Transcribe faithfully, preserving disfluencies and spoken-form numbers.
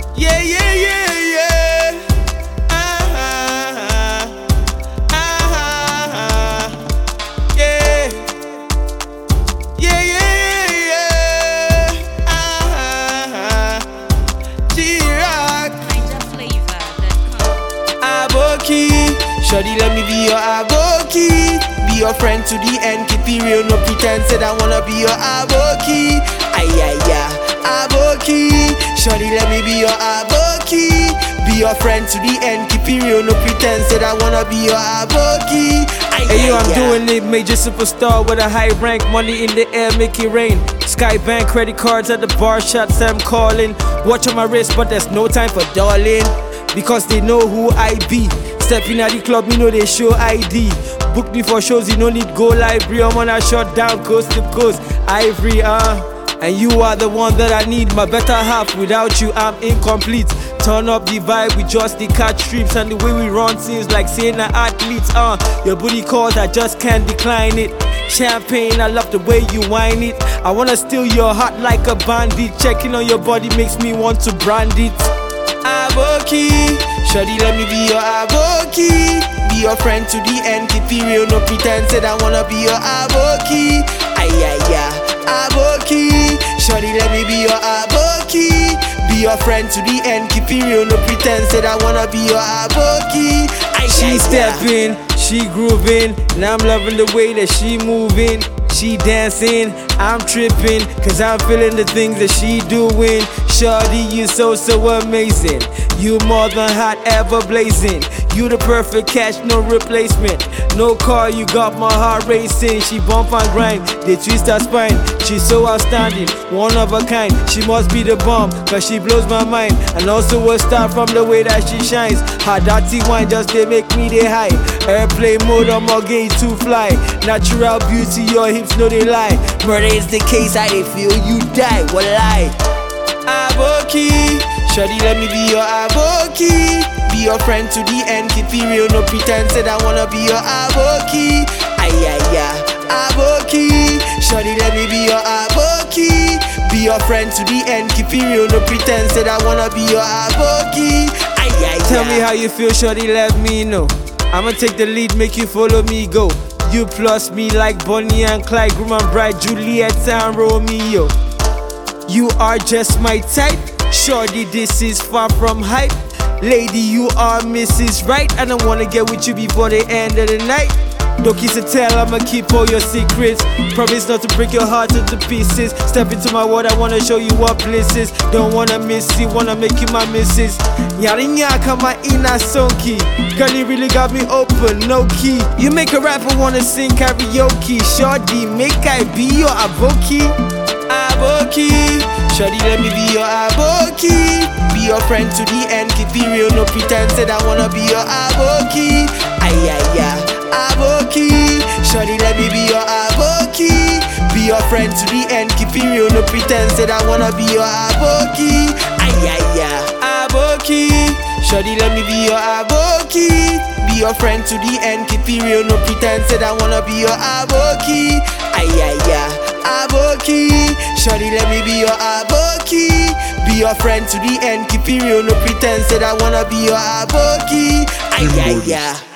Yeah, yeah, yeah, yeah. Ah, ah, ah, ah, ah. Yeah. Yeah, yeah, yeah. Ah, ah, ah. G-Rock. Niger Flavor dot com. Aboki, shawty, let me be your aboki. Be your friend to the end, keep it real, no pretend. Said I wanna be your aboki. Ay, ay, ay. Aboki, shawty, let me be your aboki. Be your friend to the end, keep it real, no pretend. Said I wanna be your aboki. Ay, Hey yo, ay, I'm ay. doing it, major superstar with a high rank, money in the air, make it rain. Skybank credit cards at the bar, shots I'm calling. Watch on my wrist, but there's no time for darling, because they know who I be. Stepping at the club, me know they show I D. Book me for shows, you no need go library. I'm on a shut down coast to coast, Ivory, uh. And you are the one that I need, my better half. Without you, I'm incomplete. Turn up the vibe with just the catch trips, and the way we run things like saying an athletes. Uh, your booty calls, I just can't decline it. Champagne, I love the way you whine it. I wanna steal your heart like a bandit. Checking on your body makes me want to brand it. Aboki, shawty, let me be your aboki. Be your friend to the end, keep it real, no pretend. Said I wanna be your aboki. Ay, ay, ay. Aboki, shawty, let me be your aboki. Be your friend to the end, keep it real, no pretend. Said I wanna be your aboki. Ay, She ay, ay. stepping, she grooving, and I'm loving the way that she moving. She dancing, I'm tripping, cause I'm feeling the things that she doing. Shawty, you so, so amazing. You more than hot, ever blazing. You the perfect catch, no replacement. No car, you got my heart racing. She bump and grind, they twist her spine. She's so outstanding, one of a kind. She must be the bomb, cause she blows my mind. And also a star from the way that she shines. Her dirty wine just they make me they high. Airplane mode, I'm all gay to fly. Natural beauty, your hips know they lie. Murder is the case, I they feel you die, what lie. Aboki, shawty, let me be your aboki. Be your friend to the end, keep it real, no pretend. Said I wanna be your aboki. Ay, ay, ay. Aboki, shawty, let me be your aboki. Be your friend to the end, keep it real, no pretend. Said I wanna be your aboki. Ay, ay, ay. Tell me how you feel, shorty, let me know. I'ma take the lead, make you follow me, go. You plus me like Bonnie and Clyde, Groom and Bride, Juliet and Romeo. You are just my type, shorty, this is far from hype. Lady, you are Missus Right, and I wanna get with you before the end of the night. Don't kiss and tell, I'ma keep all your secrets. Promise not to break your heart into pieces. Step into my world, I wanna show you what bliss is. Don't wanna miss you, wanna make you my missus. Yarinya, come my inner sonky. Girl, you really got me open, no key. You make a rapper wanna sing karaoke. Shorty, make I be your aboki. Aboki, shawty, let me be your aboki. Be your friend to the end, keep it real, no pretend. Said I wanna be your aboki. Ay, ay, ay. Aboki, shawty, let me be your aboki. Be your friend to the end, keep it real, no pretend. Said I wanna be your aboki. Ay, ay, ay. Aboki, shawty, let me be your aboki. Be your friend to the end, keep it real, no pretend. Said I wanna be your aboki. Ay, ay, ay. Aboki, shawty, let me be your aboki. Be your friend to the end, keep it real, no pretend. Said I wanna be your aboki. Ay, ay, ay.